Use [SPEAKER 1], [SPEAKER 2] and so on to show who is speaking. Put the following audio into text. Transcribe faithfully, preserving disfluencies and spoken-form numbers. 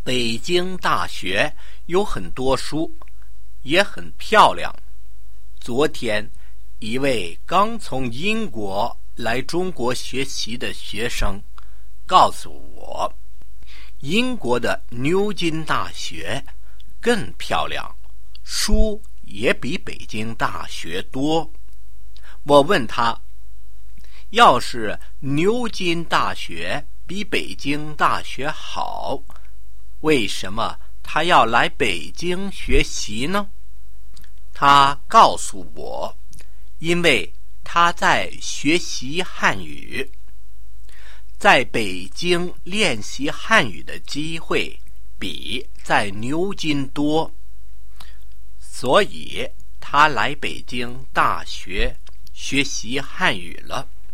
[SPEAKER 1] 北京大学有很多书，也很漂亮。昨天，一位刚从英国来中国学习的学生告诉我，英国的牛津大学更漂亮，书也比北京大学多。我问他，要是牛津大学比北京大学好，为什么他要来北京学习呢？他告诉我，因为他在学习汉语，在北京练习汉语的机会比在牛津多，所以他来北京大学学习汉语了。